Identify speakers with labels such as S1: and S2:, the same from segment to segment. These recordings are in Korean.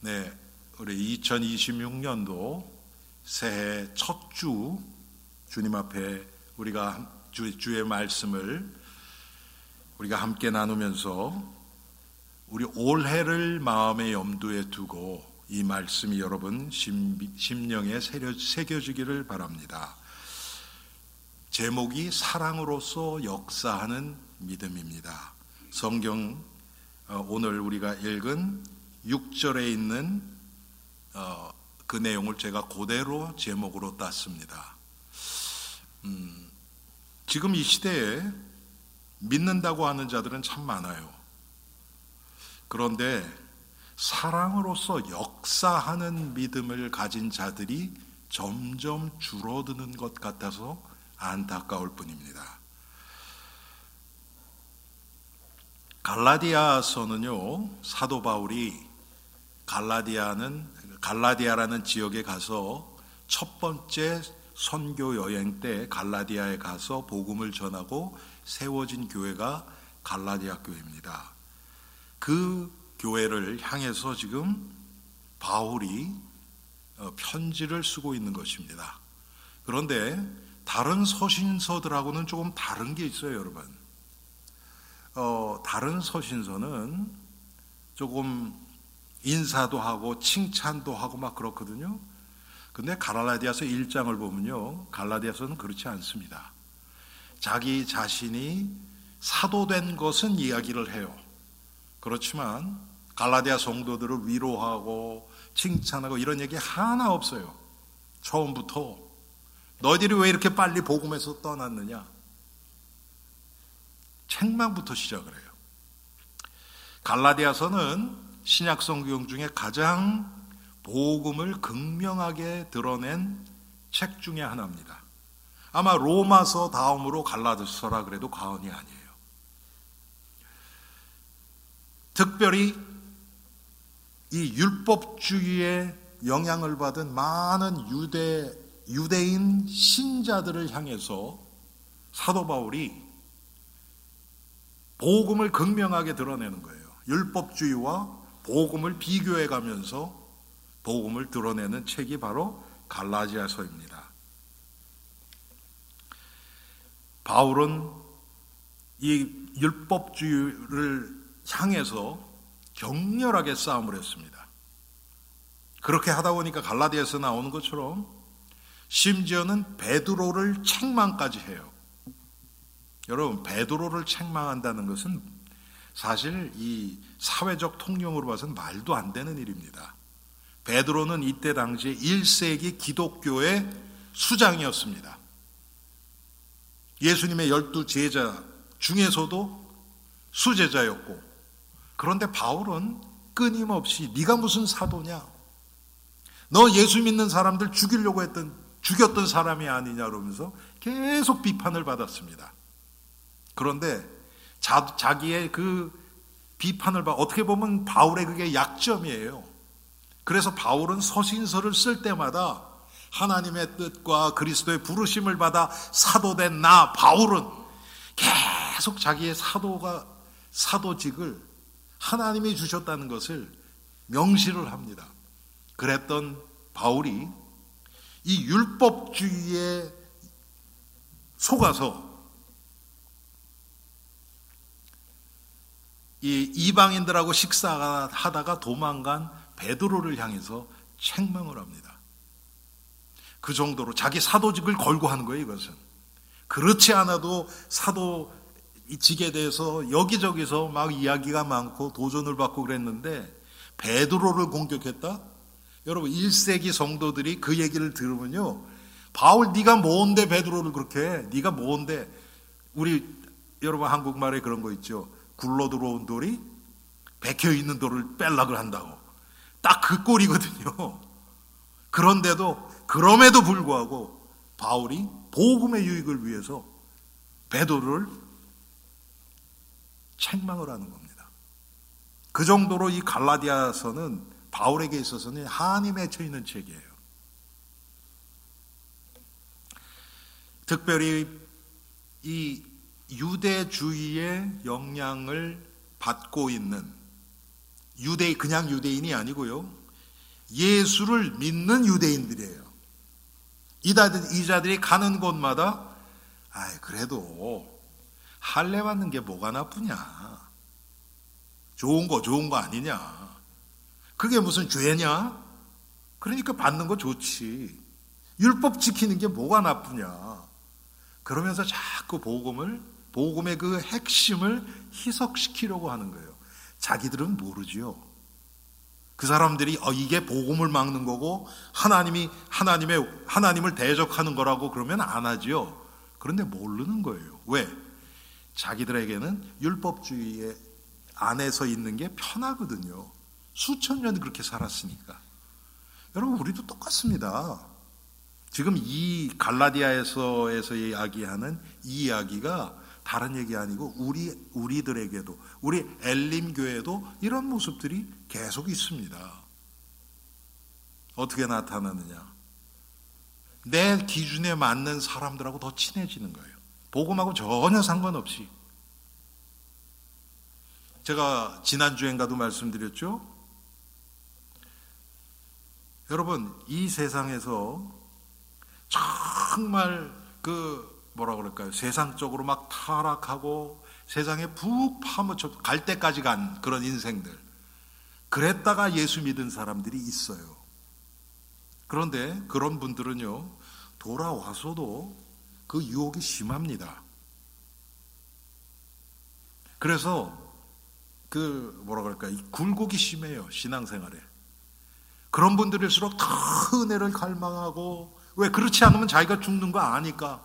S1: 네, 우리 2026년도 새해 첫 주 주님 앞에 우리가 주의 말씀을 우리가 함께 나누면서 우리 올해를 마음의 염두에 두고 이 말씀이 여러분 심령에 새겨지기를 바랍니다. 제목이 사랑으로서 역사하는 믿음입니다. 성경 오늘 우리가 읽은 6절에 있는 그 내용을 제가 그대로 제목으로 땄습니다. 지금 이 시대에 믿는다고 하는 자들은 참 많아요. 그런데 사랑으로서 역사하는 믿음을 가진 자들이 점점 줄어드는 것 같아서 안타까울 뿐입니다. 갈라디아서는요, 사도 바울이 갈라디아라는 지역에 가서 첫 번째 선교 여행 때 갈라디아에 가서 복음을 전하고 세워진 교회가 갈라디아 교회입니다. 그 교회를 향해서 지금 바울이 편지를 쓰고 있는 것입니다. 그런데 다른 서신서들하고는 조금 다른 게 있어요, 여러분. 다른 서신서는 조금 인사도 하고 칭찬도 하고 막 그렇거든요. 근데 갈라디아서 1장을 보면요, 갈라디아서는 그렇지 않습니다. 자기 자신이 사도된 것은 이야기를 해요. 그렇지만 갈라디아 성도들을 위로하고 칭찬하고 이런 얘기 하나 없어요. 처음부터 너희들이 왜 이렇게 빨리 복음에서 떠났느냐, 책망부터 시작을 해요. 갈라디아서는 신약 성경 중에 가장 복음을 극명하게 드러낸 책 중에 하나입니다. 아마 로마서 다음으로 갈라디아서라 그래도 과언이 아니에요. 특별히 이 율법주의에 영향을 받은 많은 유대인 신자들을 향해서 사도 바울이 복음을 극명하게 드러내는 거예요. 율법주의와 복음을 비교해 가면서 복음을 드러내는 책이 바로 갈라디아서입니다. 바울은 이 율법주의를 향해서 격렬하게 싸움을 했습니다. 그렇게 하다 보니까 갈라디아에서 나오는 것처럼 심지어는 베드로를 책망까지 해요. 여러분, 베드로를 책망한다는 것은 사실 이 사회적 통념으로 봐서는 말도 안 되는 일입니다. 베드로는 이때 당시에 1세기 기독교의 수장이었습니다. 예수님의 12제자 중에서도 수제자였고, 그런데 바울은 끊임없이 네가 무슨 사도냐, 너 예수 믿는 사람들 죽였던 사람이 아니냐 그러면서 계속 비판을 받았습니다. 그런데 자기의 그 비판을 어떻게 보면 바울의 그게 약점이에요. 그래서 바울은 서신서를 쓸 때마다 하나님의 뜻과 그리스도의 부르심을 받아 사도된 나 바울은 계속 자기의 사도직을 하나님이 주셨다는 것을 명시를 합니다. 그랬던 바울이 이 율법주의에 속아서 이 이방인들하고 식사하다가 도망간 베드로를 향해서 책망을 합니다. 그 정도로 자기 사도직을 걸고 하는 거예요, 이것은. 그렇지 않아도 사도직에 대해서 여기저기서 막 이야기가 많고 도전을 받고 그랬는데 베드로를 공격했다? 여러분, 1세기 성도들이 그 얘기를 들으면요, 바울 네가 뭔데 베드로를 그렇게 해? 네가 뭔데? 여러분 한국말에 그런 거 있죠. 굴러 들어온 돌이 박혀있는 돌을 뺄락을 한다고. 딱 그 꼴이거든요. 그럼에도 불구하고 바울이 복음의 유익을 위해서 베드로를 책망을 하는 겁니다. 그 정도로 이 갈라디아서는 바울에게 있어서는 한이 맺혀 있는 책이에요. 특별히 이 유대주의의 영향을 받고 있는 그냥 유대인이 아니고요, 예수를 믿는 유대인들이에요. 이 자들이 가는 곳마다 그래도 할례 받는 게 뭐가 나쁘냐, 좋은 거 아니냐, 그게 무슨 죄냐, 그러니까 받는 거 좋지, 율법 지키는 게 뭐가 나쁘냐, 그러면서 자꾸 복음의 그 핵심을 희석시키려고 하는 거예요. 자기들은 모르지요. 그 사람들이 이게 복음을 막는 거고 하나님을 대적하는 거라고 그러면 안 하지요. 그런데 모르는 거예요. 왜? 자기들에게는 율법주의 안에서 있는 게 편하거든요. 수천 년 그렇게 살았으니까. 여러분, 우리도 똑같습니다. 지금 이 갈라디아에서 이야기하는 이 이야기가 다른 얘기 아니고 우리들에게도, 우리 엘림 교회도 이런 모습들이 계속 있습니다. 어떻게 나타나느냐? 내 기준에 맞는 사람들하고 더 친해지는 거예요. 복음하고 전혀 상관없이. 제가 지난주엔가도 말씀드렸죠. 여러분, 이 세상에서 정말 세상적으로 막 타락하고 세상에 푹 파묻혀 갈 때까지 간 그런 인생들, 그랬다가 예수 믿은 사람들이 있어요. 그런데 그런 분들은요, 돌아와서도 그 유혹이 심합니다. 그래서 이 굴곡이 심해요, 신앙생활에. 그런 분들일수록 더 은혜를 갈망하고, 왜? 그렇지 않으면 자기가 죽는 거 아니까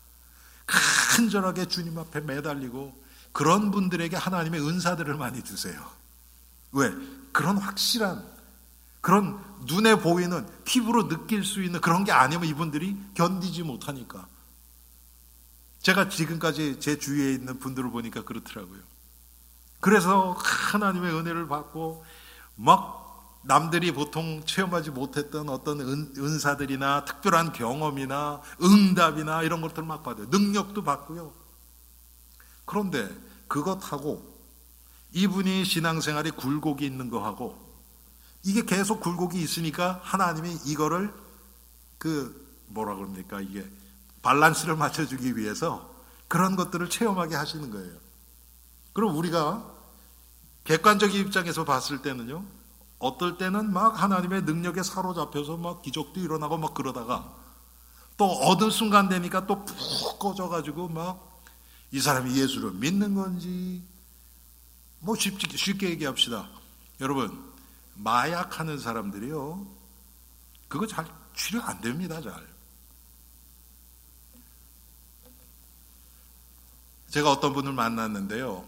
S1: 간절하게 주님 앞에 매달리고, 그런 분들에게 하나님의 은사들을 많이 주세요. 왜? 그런 확실한, 그런 눈에 보이는, 피부로 느낄 수 있는 그런 게 아니면 이분들이 견디지 못하니까. 제가 지금까지 제 주위에 있는 분들을 보니까 그렇더라고요. 그래서 하나님의 은혜를 받고 막 남들이 보통 체험하지 못했던 어떤 은사들이나 특별한 경험이나 응답이나 이런 것들 막 받아요. 능력도 받고요. 그런데 그것하고 이분이 신앙생활에 굴곡이 있는 거하고, 이게 계속 굴곡이 있으니까 하나님이 이거를 이게 밸런스를 맞춰주기 위해서 그런 것들을 체험하게 하시는 거예요. 그럼 우리가 객관적인 입장에서 봤을 때는요, 어떨 때는 막 하나님의 능력에 사로잡혀서 막 기적도 일어나고 막 그러다가, 또 어느 순간 되니까 또 푹 꺼져가지고 막 이 사람이 예수를 믿는 건지, 뭐 쉽게 얘기합시다. 여러분, 마약하는 사람들이요, 그거 잘 치료 안 됩니다. 제가 어떤 분을 만났는데요,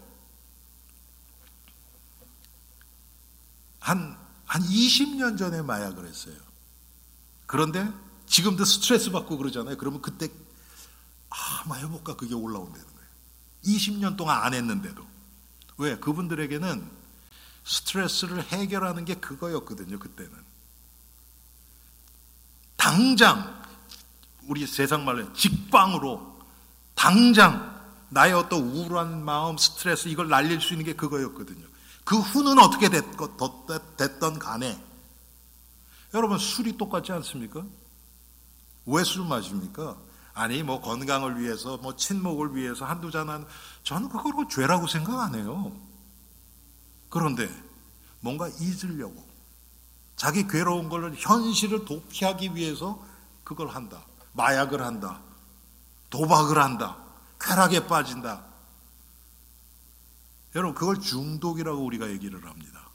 S1: 한 20년 전에 마약을 했어요. 그런데 지금도 스트레스 받고 그러잖아요. 그러면 그때 한번 해볼까, 그게 올라온다는 거예요. 20년 동안 안 했는데도. 왜? 그분들에게는 스트레스를 해결하는 게 그거였거든요. 그때는 당장, 우리 세상 말로 직방으로 당장 나의 어떤 우울한 마음, 스트레스, 이걸 날릴 수 있는 게 그거였거든요. 그 후는 어떻게 됐던 간에, 여러분, 술이 똑같지 않습니까? 왜 술 마십니까? 아니, 뭐 건강을 위해서, 뭐 친목을 위해서 한두 잔 저는 그걸 죄라고 생각 안 해요. 그런데 뭔가 잊으려고, 자기 괴로운 걸, 현실을 도피하기 위해서 그걸 한다. 마약을 한다. 도박을 한다. 쾌락에 빠진다. 여러분, 그걸 중독이라고 우리가 얘기를 합니다.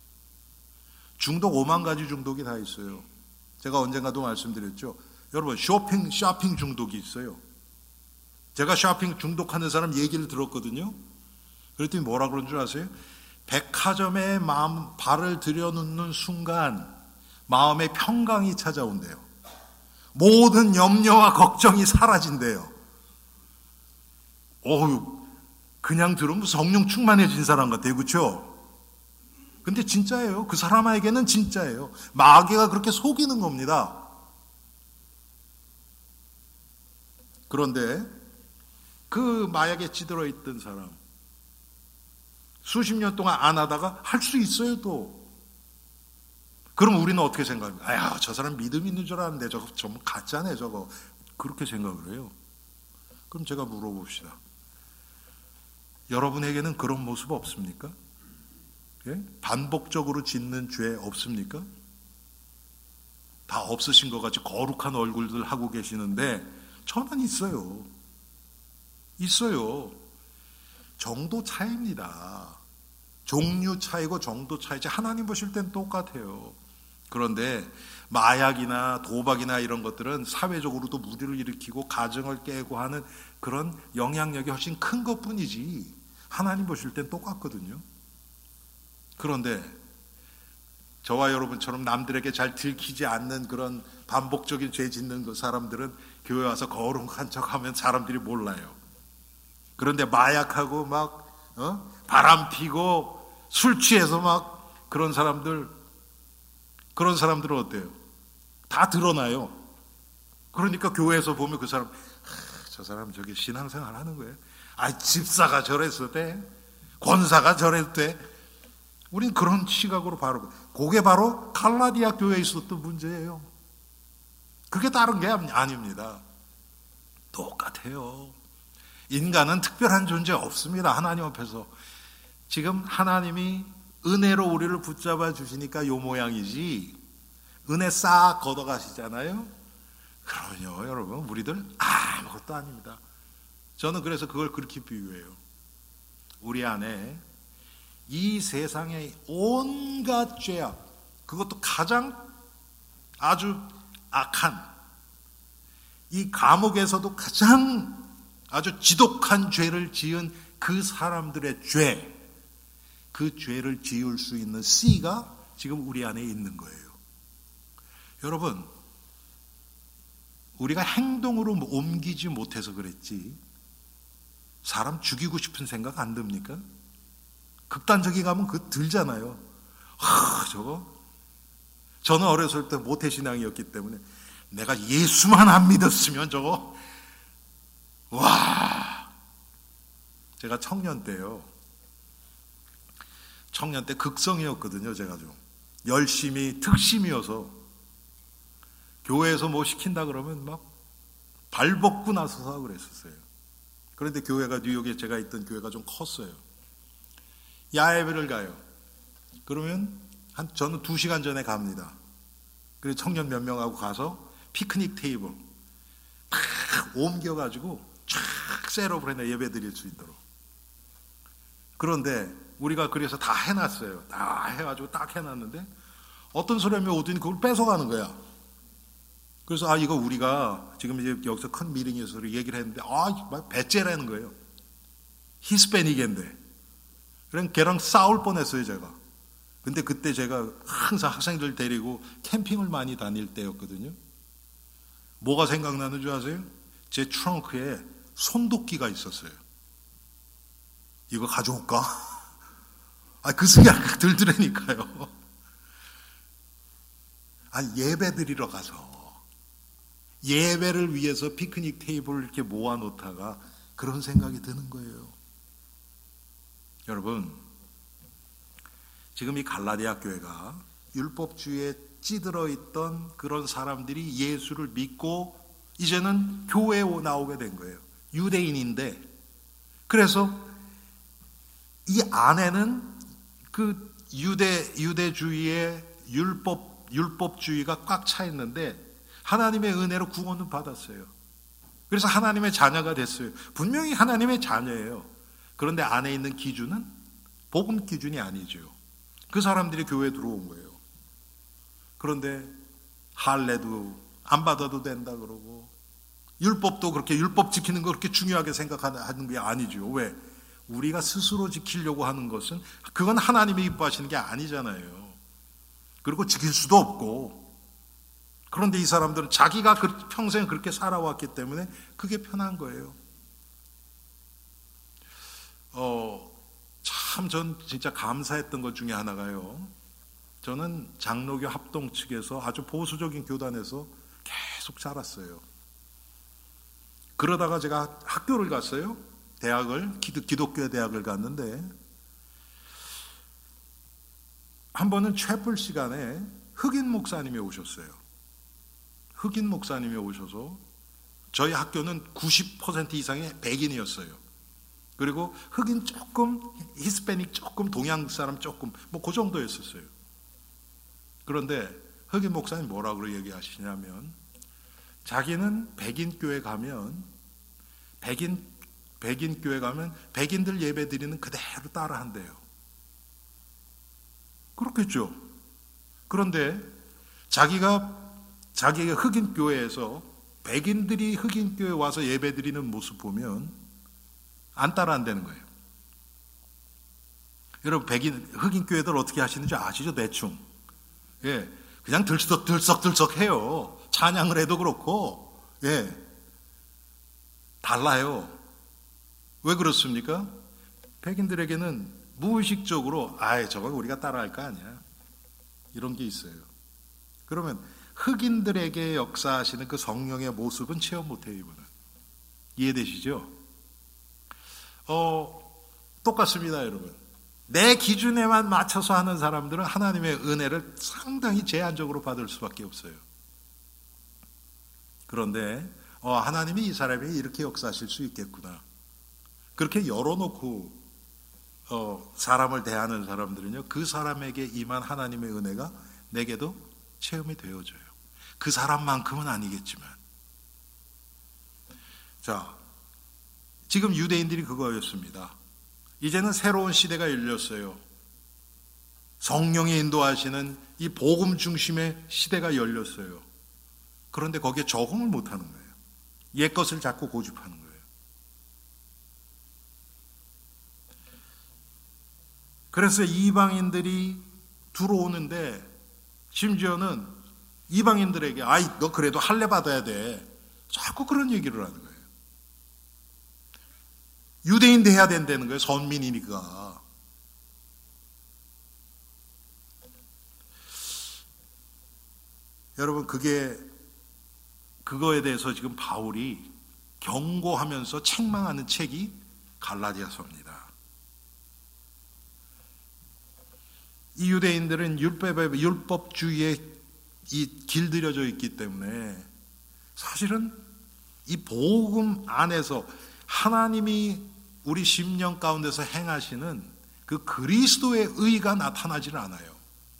S1: 중독 5만 가지 중독이 다 있어요. 제가 언젠가도 말씀드렸죠. 여러분, 쇼핑 중독이 있어요. 제가 쇼핑 중독하는 사람 얘기를 들었거든요. 그랬더니 뭐라 그런 줄 아세요? 백화점에 발을 들여놓는 순간 마음의 평강이 찾아온대요. 모든 염려와 걱정이 사라진대요. 그냥 들으면 성령 충만해진 사람 같아요. 그렇죠? 근데 진짜예요. 그 사람에게는 진짜예요. 마귀가 그렇게 속이는 겁니다. 그런데 그 마약에 찌들어 있던 사람, 수십 년 동안 안 하다가 할 수 있어요. 또 그럼 우리는 어떻게 생각합니까? 아야, 저 사람 믿음 있는 줄 알았는데 저거 전부 가짜네 저거. 그렇게 생각을 해요. 그럼 제가 물어봅시다. 여러분에게는 그런 모습 없습니까? 예? 반복적으로 짓는 죄 없습니까? 다 없으신 것 같이 거룩한 얼굴들 하고 계시는데 저는 있어요. 있어요. 정도 차이입니다. 종류 차이고 정도 차이지 하나님 보실 땐 똑같아요. 그런데 마약이나 도박이나 이런 것들은 사회적으로도 무리를 일으키고 가정을 깨고 하는 그런 영향력이 훨씬 큰 것뿐이지 하나님 보실 땐 똑같거든요. 그런데 저와 여러분처럼 남들에게 잘 들키지 않는 그런 반복적인 죄 짓는 그 사람들은 교회 와서 거룩한 척하면 사람들이 몰라요. 그런데 마약하고 막 바람 피고 술 취해서 막 그런 사람들은 어때요? 다 드러나요. 그러니까 교회에서 보면 그 사람, 저 사람 저기 신앙생활 하는 거예요. 집사가 저랬었대, 권사가 저랬대. 우린 그런 시각으로 바로, 그게 바로 갈라디아 교회에 있었던 문제예요. 그게 다른 게 아닙니다. 똑같아요. 인간은 특별한 존재 없습니다. 하나님 앞에서. 지금 하나님이 은혜로 우리를 붙잡아 주시니까 요 모양이지 은혜 싹 걷어가시잖아요. 그럼요, 여러분, 우리들 아무것도 아닙니다. 저는 그래서 그걸 그렇게 비유해요. 우리 안에 이 세상의 온갖 죄악, 그것도 가장 아주 악한, 이 감옥에서도 가장 아주 지독한 죄를 지은 그 사람들의 죄, 그 죄를 지을 수 있는 씨가 지금 우리 안에 있는 거예요. 여러분, 우리가 행동으로 옮기지 못해서 그랬지 사람 죽이고 싶은 생각 안 듭니까? 극단적이 가면 그거 들잖아요. 저는 어렸을 때 모태신앙이었기 때문에 내가 예수만 안 믿었으면 저거 제가 청년 때요. 청년 때 극성이었거든요. 제가 좀 열심히 특심이어서 교회에서 뭐 시킨다 그러면 막 발벗고 나서서 하고 그랬었어요. 그런데 교회가 뉴욕에 제가 있던 교회가 좀 컸어요. 야외를 가요. 그러면 저는 2시간 전에 갑니다. 그래서 청년 몇 명하고 가서 피크닉 테이블 탁 옮겨가지고 쫙 셋업을 해놔, 예배 드릴 수 있도록. 그런데 우리가 그래서 다 해놨어요. 다 해가지고 딱 해놨는데 어떤 사람이 오더니 그걸 뺏어가는 거야. 그래서 이거 우리가 지금 이제 여기서 큰 미팅에서 얘기를 했는데 막 배째라는 거예요. 히스패닉인데. 그럼 걔랑 싸울 뻔했어요, 제가. 근데 그때 제가 항상 학생들 데리고 캠핑을 많이 다닐 때였거든요. 뭐가 생각나는 줄 아세요? 제 트렁크에 손도끼가 있었어요. 이거 가져올까? 그 생각 들더라니까요. 예배 드리러 가서 예배를 위해서 피크닉 테이블을 이렇게 모아놓다가 그런 생각이 드는 거예요. 여러분, 지금 이 갈라디아 교회가 율법주의에 찌들어 있던 그런 사람들이 예수를 믿고 이제는 교회에 나오게 된 거예요. 유대인인데, 그래서 이 안에는 그 유대주의의 율법주의가 꽉 차 있는데 하나님의 은혜로 구원을 받았어요. 그래서 하나님의 자녀가 됐어요. 분명히 하나님의 자녀예요. 그런데 안에 있는 기준은 복음 기준이 아니죠. 그 사람들이 교회에 들어온 거예요. 그런데 할례도 안 받아도 된다 그러고 율법도 그렇게 율법 지키는 거 그렇게 중요하게 생각하는 게 아니죠. 왜? 우리가 스스로 지키려고 하는 것은 그건 하나님이 기뻐하시는 게 아니잖아요. 그리고 지킬 수도 없고. 그런데 이 사람들은 자기가 평생 그렇게 살아왔기 때문에 그게 편한 거예요. 참 전 진짜 감사했던 것 중에 하나가요. 저는 장로교 합동 측에서 아주 보수적인 교단에서 계속 자랐어요. 그러다가 제가 학교를 갔어요. 대학을, 기독교 대학을 갔는데 한 번은 채플 시간에 흑인 목사님이 오셨어요. 흑인 목사님이 오셔서 저희 학교는 90% 이상이 백인이었어요. 그리고 흑인 조금, 히스패닉 조금, 동양 사람 조금, 뭐 그 정도였었어요. 그런데 흑인 목사님 뭐라고 얘기하시냐면, 자기는 백인 교회 가면 백인들 예배 드리는 그대로 따라 한대요. 그렇겠죠. 그런데 자기가 흑인 교회에서 백인들이 흑인 교회에 와서 예배 드리는 모습 보면 안 따라 한다는 거예요. 여러분, 흑인 교회들 어떻게 하시는지 아시죠? 대충. 예. 그냥 들썩들썩 해요. 찬양을 해도 그렇고, 예. 달라요. 왜 그렇습니까? 백인들에게는 무의식적으로, 저건 우리가 따라할 거 아니야. 이런 게 있어요. 그러면 흑인들에게 역사하시는 그 성령의 모습은 체험 못해요, 이분은. 이해되시죠? 똑같습니다, 여러분. 내 기준에만 맞춰서 하는 사람들은 하나님의 은혜를 상당히 제한적으로 받을 수밖에 없어요. 그런데 하나님이 이 사람이 이렇게 역사하실 수 있겠구나. 그렇게 열어놓고 사람을 대하는 사람들은요, 그 사람에게 임한 하나님의 은혜가 내게도 체험이 되어져요. 그 사람만큼은 아니겠지만. 자, 지금 유대인들이 그거였습니다. 이제는 새로운 시대가 열렸어요. 성령이 인도하시는 이 복음 중심의 시대가 열렸어요. 그런데 거기에 적응을 못하는 거예요. 옛 것을 자꾸 고집하는 거예요. 그래서 이방인들이 들어오는데, 심지어는 이방인들에게 너 그래도 할례 받아야 돼, 자꾸 그런 얘기를 하는 거예요. 유대인 돼야 된다는 거예요. 선민이니까. 여러분, 그거에 대해서 지금 바울이 경고하면서 책망하는 책이 갈라디아서입니다. 이 유대인들은 율법주의에 길들여져 있기 때문에 사실은 이 복음 안에서 하나님이 우리 심령 가운데서 행하시는 그 그리스도의 의가 나타나지는 않아요.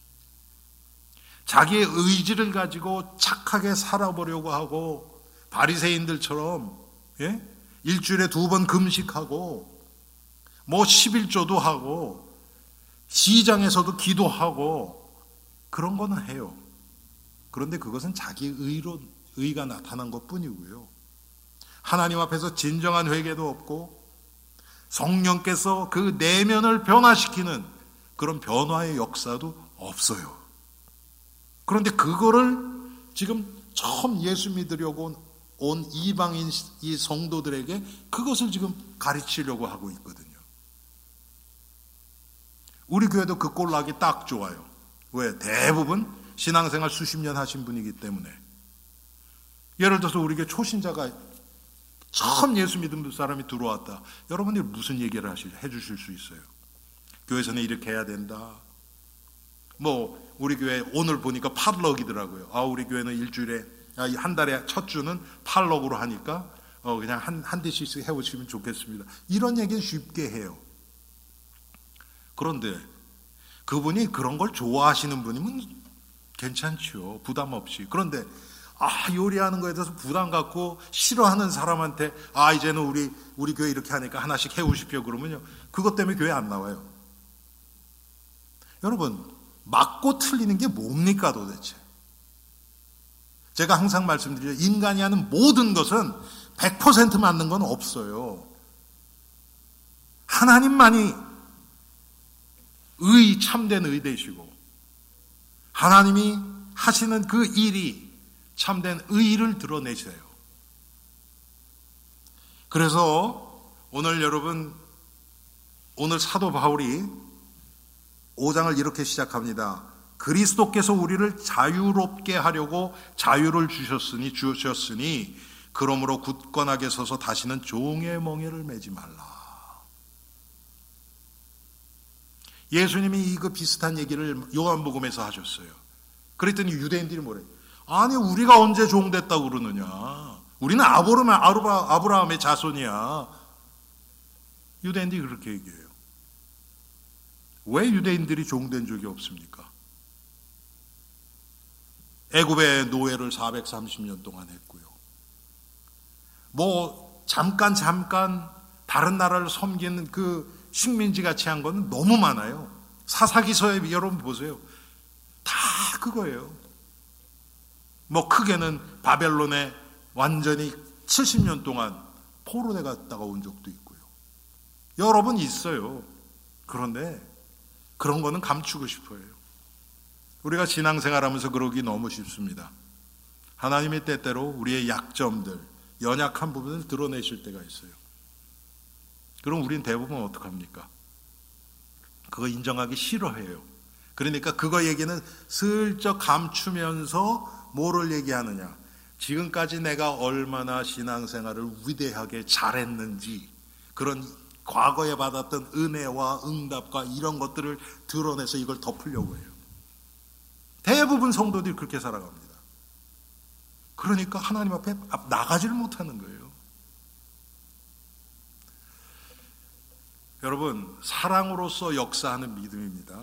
S1: 자기의 의지를 가지고 착하게 살아보려고 하고, 바리새인들처럼 일주일에 2번 금식하고, 뭐 11조도 하고, 시장에서도 기도하고, 그런 거는 해요. 그런데 그것은 자기 의가 나타난 것 뿐이고요. 하나님 앞에서 진정한 회개도 없고, 성령께서 그 내면을 변화시키는 그런 변화의 역사도 없어요. 그런데 그거를 지금 처음 예수 믿으려고 온 이방인 이 성도들에게 그것을 지금 가르치려고 하고 있거든요. 우리 교회도 그 꼴락이 딱 좋아요. 왜? 대부분 신앙생활 수십 년 하신 분이기 때문에. 예를 들어서 우리 교회 초신자가 처음 예수 믿은 사람이 들어왔다. 여러분들이 무슨 얘기를 해주실 수 있어요? 교회에서는 이렇게 해야 된다. 뭐 우리 교회 오늘 보니까 팔럭이더라고요. 우리 교회는 일주일에 한 달에 첫 주는 팔럭으로 하니까 그냥 한 대씩 해오시면 좋겠습니다. 이런 얘기는 쉽게 해요. 그런데 그분이 그런 걸 좋아하시는 분이면 괜찮죠. 부담 없이. 그런데 요리하는 거에 대해서 부담 갖고 싫어하는 사람한테 이제는 우리 교회 이렇게 하니까 하나씩 해오십시오 그러면요, 그것 때문에 교회 안 나와요. 여러분, 맞고 틀리는 게 뭡니까 도대체? 제가 항상 말씀드리죠. 인간이 하는 모든 것은 100% 맞는 건 없어요. 하나님만이 참된 의 되시고, 하나님이 하시는 그 일이 참된 의를 드러내세요. 그래서 오늘 사도 바울이 5장을 이렇게 시작합니다. 그리스도께서 우리를 자유롭게 하려고 자유를 주셨으니 그러므로 굳건하게 서서 다시는 종의 멍에를 매지 말라. 예수님이 그 비슷한 얘기를 요한복음에서 하셨어요. 그랬더니 유대인들이 뭐래? 아니 우리가 언제 종됐다고 그러느냐. 우리는 아브라함의 자손이야. 유대인들이 그렇게 얘기해요. 왜 유대인들이 종된 적이 없습니까? 애굽의 노예를 430년 동안 했고요. 뭐 잠깐 다른 나라를 섬기는 그 식민지 같이 한 거는 너무 많아요. 사사기서에 여러분 보세요. 다 그거예요. 뭐 크게는 바벨론에 완전히 70년 동안 포로돼 갔다가 온 적도 있고요. 여러 번 있어요. 그런데 그런 거는 감추고 싶어요. 우리가 신앙생활하면서 그러기 너무 쉽습니다. 하나님이 때때로 우리의 약점들, 연약한 부분을 드러내실 때가 있어요. 그럼 우린 대부분 어떡합니까? 그거 인정하기 싫어해요. 그러니까 그거 얘기는 슬쩍 감추면서 뭐를 얘기하느냐. 지금까지 내가 얼마나 신앙생활을 위대하게 잘했는지, 그런 과거에 받았던 은혜와 응답과 이런 것들을 드러내서 이걸 덮으려고 해요. 대부분 성도들이 그렇게 살아갑니다. 그러니까 하나님 앞에 나가지를 못하는 거예요. 여러분, 사랑으로서 역사하는 믿음입니다.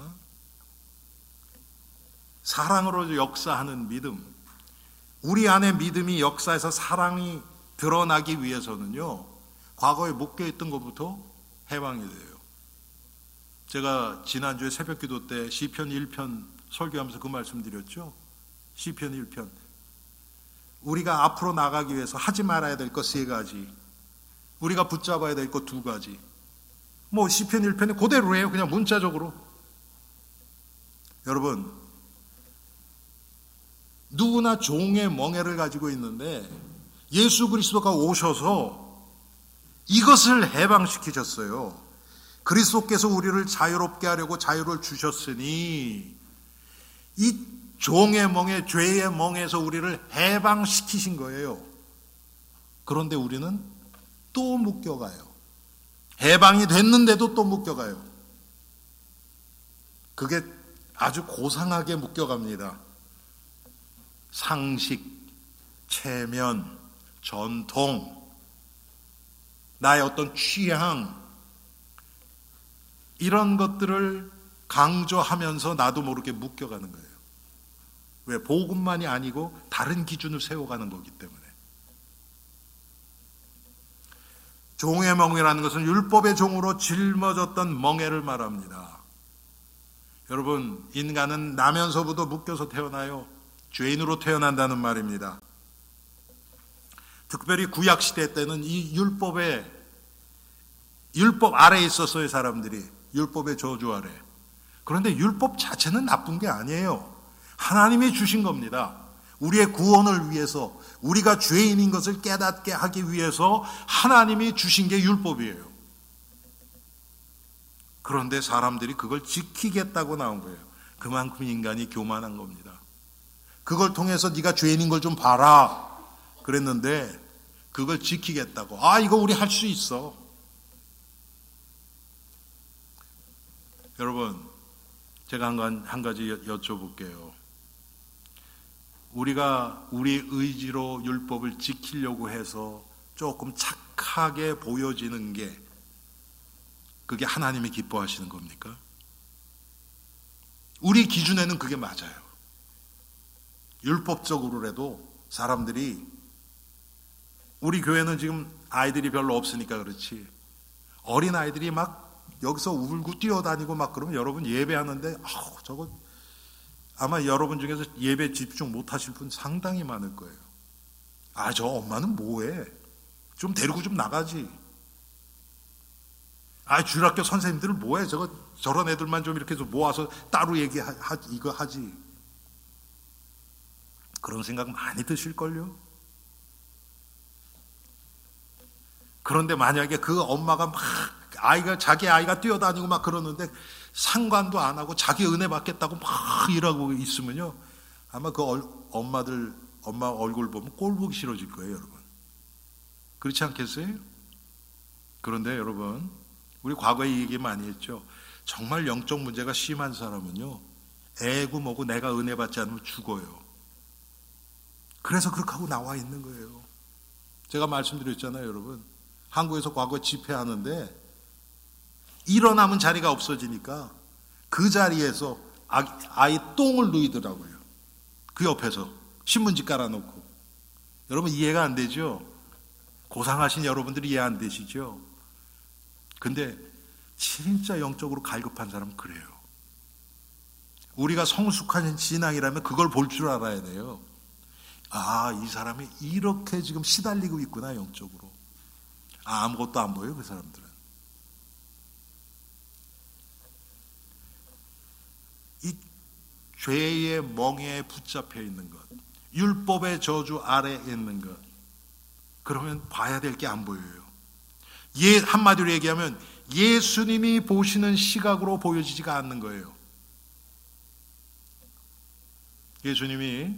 S1: 사랑으로 역사하는 믿음. 우리 안에 믿음이 역사에서 사랑이 드러나기 위해서는요, 과거에 묶여있던 것부터 해방이 돼요. 제가 지난주에 새벽기도 때 시편 1편 설교하면서 그 말씀 드렸죠. 시편 1편. 우리가 앞으로 나가기 위해서 하지 말아야 될 것 3가지, 우리가 붙잡아야 될 것 2가지. 뭐 시편 1편이 그대로예요. 그냥 문자적으로. 여러분, 누구나 종의 멍에를 가지고 있는데 예수 그리스도가 오셔서 이것을 해방시키셨어요. 그리스도께서 우리를 자유롭게 하려고 자유를 주셨으니 이 종의 멍에, 죄의 멍에서 우리를 해방시키신 거예요. 그런데 우리는 또 묶여가요. 해방이 됐는데도 또 묶여가요. 그게 아주 고상하게 묶여갑니다. 상식, 체면, 전통, 나의 어떤 취향, 이런 것들을 강조하면서 나도 모르게 묶여가는 거예요. 왜? 복음만이 아니고 다른 기준을 세워가는 거기 때문에. 종의 멍에라는 것은 율법의 종으로 짊어졌던 멍에를 말합니다. 여러분, 인간은 나면서부터 묶여서 태어나요. 죄인으로 태어난다는 말입니다. 특별히 구약시대 때는 이 율법 아래에 있었어요. 사람들이 율법의 저주 아래. 그런데 율법 자체는 나쁜 게 아니에요. 하나님이 주신 겁니다. 우리의 구원을 위해서, 우리가 죄인인 것을 깨닫게 하기 위해서 하나님이 주신 게 율법이에요. 그런데 사람들이 그걸 지키겠다고 나온 거예요. 그만큼 인간이 교만한 겁니다. 그걸 통해서 네가 죄인인 걸 좀 봐라 그랬는데 그걸 지키겠다고. 이거 우리 할 수 있어. 여러분, 제가 한 가지 여쭤볼게요. 우리가 우리 의지로 율법을 지키려고 해서 조금 착하게 보여지는 게, 그게 하나님이 기뻐하시는 겁니까? 우리 기준에는 그게 맞아요. 율법적으로라도 사람들이, 우리 교회는 지금 아이들이 별로 없으니까 그렇지, 어린 아이들이 막 여기서 울고 뛰어다니고 막 그러면 여러분 예배하는데 저거 아마 여러분 중에서 예배 집중 못하실 분 상당히 많을 거예요. 저 엄마는 뭐해? 좀 데리고 좀 나가지. 주일학교 선생님들은 뭐해? 저런 애들만 좀 이렇게 해서 모아서 따로 이거 하지. 그런 생각 많이 드실걸요? 그런데 만약에 그 엄마가 막 자기 아이가 뛰어다니고 막 그러는데 상관도 안 하고 자기 은혜 받겠다고 막 일하고 있으면요, 아마 그 엄마 얼굴 보면 꼴 보기 싫어질 거예요, 여러분. 그렇지 않겠어요? 그런데 여러분, 우리 과거에 얘기 많이 했죠. 정말 영적 문제가 심한 사람은요, 애고 뭐고 내가 은혜 받지 않으면 죽어요. 그래서 그렇게 하고 나와 있는 거예요. 제가 말씀드렸잖아요, 여러분. 한국에서 과거에 집회하는데 일어나면 자리가 없어지니까 그 자리에서 아이 똥을 누이더라고요. 그 옆에서 신문지 깔아놓고. 여러분 이해가 안 되죠? 고상하신 여러분들이 이해 안 되시죠? 근데 진짜 영적으로 갈급한 사람은 그래요. 우리가 성숙한 신앙이라면 그걸 볼 줄 알아야 돼요. 아, 이 사람이 이렇게 지금 시달리고 있구나, 영적으로. 아무것도 안 보여요, 그 사람들은. 이 죄의 멍에에 붙잡혀 있는 것, 율법의 저주 아래에 있는 것, 그러면 봐야 될 게 안 보여요. 한마디로 얘기하면 예수님이 보시는 시각으로 보여지지가 않는 거예요. 예수님이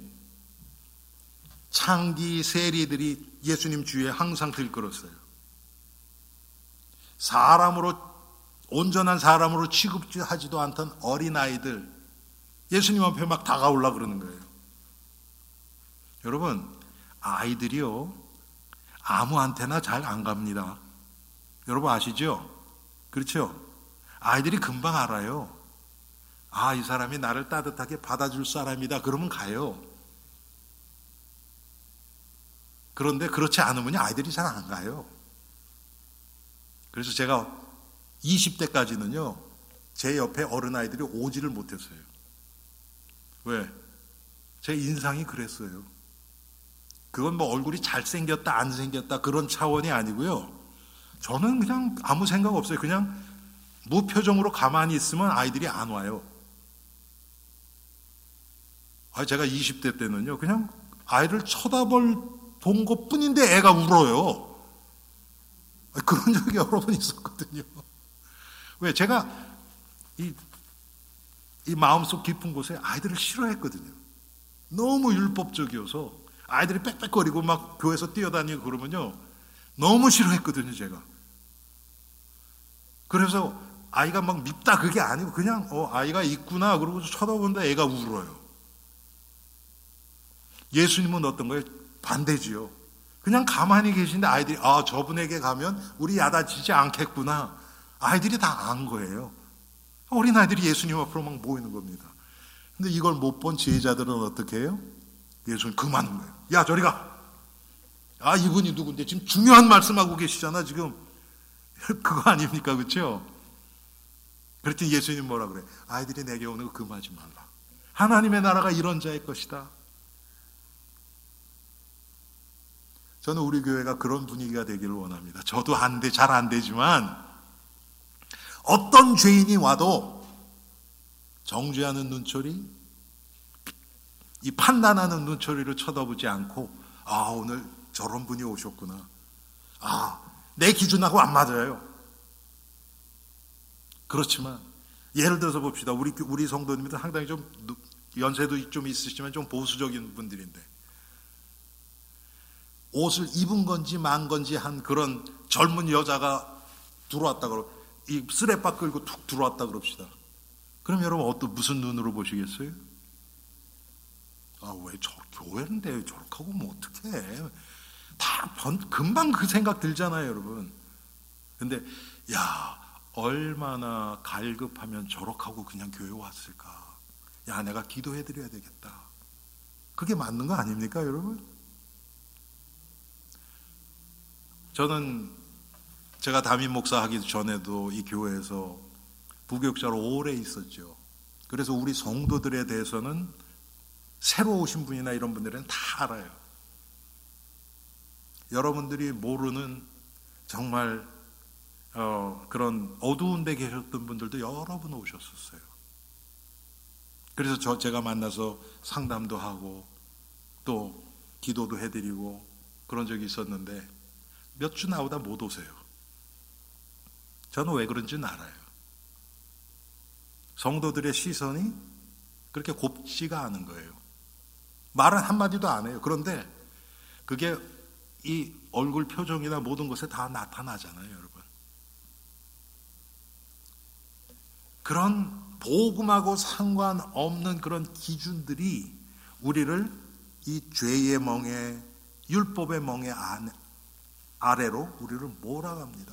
S1: 창기 세리들이 예수님 주위에 항상 들끓었어요. 온전한 사람으로 취급하지도 않던 어린아이들, 예수님 앞에 막 다가오려고 그러는 거예요. 여러분, 아이들이요, 아무한테나 잘 안 갑니다. 여러분 아시죠? 그렇죠? 아이들이 금방 알아요. 아, 이 사람이 나를 따뜻하게 받아줄 사람이다. 그러면 가요. 그런데 그렇지 않으면 아이들이 잘 안 가요. 그래서 제가 20대까지는요, 제 옆에 어른아이들이 오지를 못했어요. 왜? 제 인상이 그랬어요. 그건 뭐 얼굴이 잘생겼다, 안 생겼다 그런 차원이 아니고요. 저는 그냥 아무 생각 없어요. 그냥 무표정으로 가만히 있으면 아이들이 안 와요. 제가 20대 때는요, 그냥 아이를 본 것 뿐인데 애가 울어요. 그런 적이 여러 번 있었거든요. 왜? 제가 이 마음속 깊은 곳에 아이들을 싫어했거든요. 너무 율법적이어서 아이들이 빽빽거리고 막 교회에서 뛰어다니고 그러면요, 너무 싫어했거든요, 제가. 그래서 아이가 막 밉다 그게 아니고 그냥 아이가 있구나 그러고 쳐다보는데 애가 울어요. 예수님은 어떤 거예요? 반대지요. 그냥 가만히 계신데 아이들이 저분에게 가면 우리 야단치지 않겠구나. 아이들이 다 안 거예요. 어린아이들이 예수님 앞으로 막 모이는 겁니다. 근데 이걸 못 본 지혜자들은 어떻게 해요? 예수님 그만한 거예요. 야, 저리 가. 이분이 누군데 지금 중요한 말씀하고 계시잖아 지금. 그거 아닙니까? 그렇죠? 그랬더니 예수님 뭐라 그래? 아이들이 내게 오는 거 금하지 말라. 하나님의 나라가 이런 자의 것이다. 저는 우리 교회가 그런 분위기가 되기를 원합니다. 저도 잘 안 되지만 어떤 죄인이 와도 정죄하는 눈초리, 이 판단하는 눈초리를 쳐다보지 않고 오늘 저런 분이 오셨구나. 내 기준하고 안 맞아요. 그렇지만 예를 들어서 봅시다. 우리 성도님들 상당히 좀 연세도 좀 있으시지만 좀 보수적인 분들인데 옷을 입은 건지 만 건지 한 그런 젊은 여자가 들어왔다 그러고 이 쓰레빠 끌고 툭 들어왔다 그럽시다. 그럼 여러분 무슨 눈으로 보시겠어요? 왜 교회인데 저렇게 하고 뭐 어떡해. 금방 그 생각 들잖아요, 여러분. 근데 얼마나 갈급하면 저렇게 하고 그냥 교회 왔을까. 내가 기도해 드려야 되겠다. 그게 맞는 거 아닙니까, 여러분? 저는 제가 담임 목사 하기 전에도 이 교회에서 부교육자로 오래 있었죠. 그래서 우리 성도들에 대해서는 새로 오신 분이나 이런 분들은 다 알아요. 여러분들이 모르는 정말 그런 어두운 데 계셨던 분들도 여러 분 오셨었어요. 그래서 제가 만나서 상담도 하고 또 기도도 해드리고 그런 적이 있었는데 몇 주 나오다 못 오세요. 저는 왜 그런지는 알아요. 성도들의 시선이 그렇게 곱지가 않은 거예요. 말은 한마디도 안 해요. 그런데 그게 이 얼굴 표정이나 모든 것에 다 나타나잖아요, 여러분. 그런 복음하고 상관없는 그런 기준들이 우리를 이 죄의 멍에, 율법의 멍에 아래로 우리를 몰아갑니다.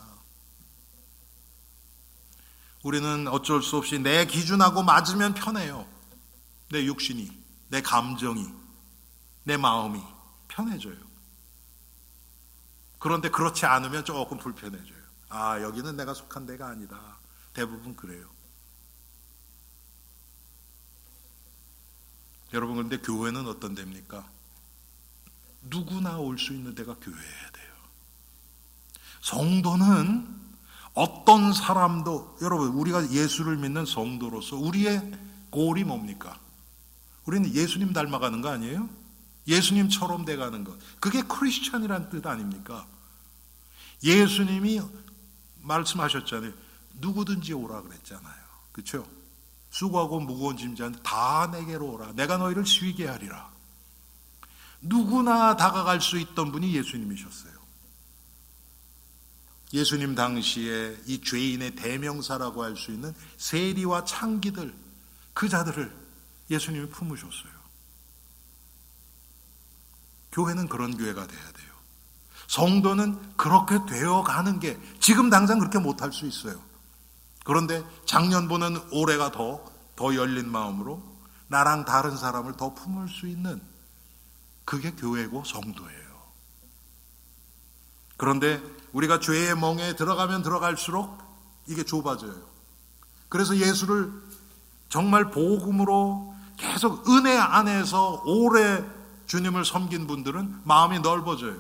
S1: 우리는 어쩔 수 없이 내 기준하고 맞으면 편해요. 내 육신이, 내 감정이, 내 마음이 편해져요. 그런데 그렇지 않으면 조금 불편해져요. 아, 여기는 내가 속한 데가 아니다. 대부분 그래요. 여러분, 그런데 교회는 어떤 데입니까? 누구나 올 수 있는 데가 교회여야 돼요. 성도는 어떤 사람도, 여러분, 우리가 예수를 믿는 성도로서 우리의 골이 뭡니까? 우리는 예수님 닮아가는 거 아니에요? 예수님처럼 돼가는 것. 그게 크리스찬이란 뜻 아닙니까? 예수님이 말씀하셨잖아요. 누구든지 오라 그랬잖아요. 그렇죠? 수고하고 무거운 짐자는 다 내게로 오라. 내가 너희를 쉬게 하리라. 누구나 다가갈 수 있던 분이 예수님이셨어요. 예수님 당시에 이 죄인의 대명사라고 할 수 있는 세리와 창기들, 그 자들을 예수님이 품으셨어요. 교회는 그런 교회가 돼야 돼요. 성도는 그렇게 되어가는 게 지금 당장 그렇게 못할 수 있어요. 그런데 작년보다는 올해가 더 열린 마음으로 나랑 다른 사람을 더 품을 수 있는 그게 교회고 성도예요. 그런데 우리가 죄의 멍에 들어가면 들어갈수록 이게 좁아져요. 그래서 예수를 정말 복음으로 계속 은혜 안에서 오래 주님을 섬긴 분들은 마음이 넓어져요.